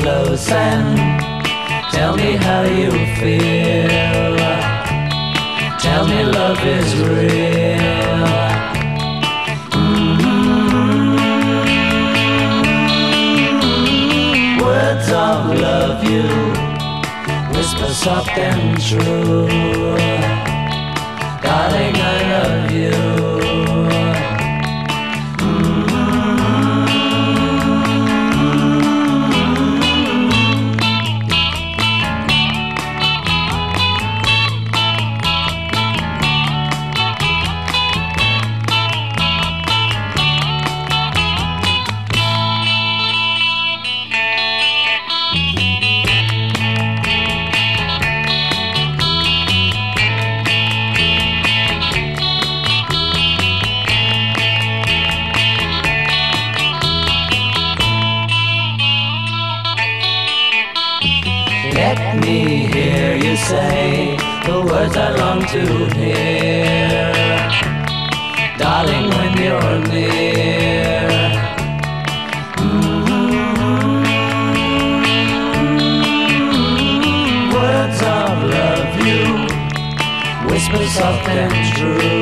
close and tell me how you feel. Tell me love is real. Words of love you whisper soft and true. Darling, I love you. Let me hear you say the words I long to hear. Darling, when you're near. Words of love you whisper soft and true.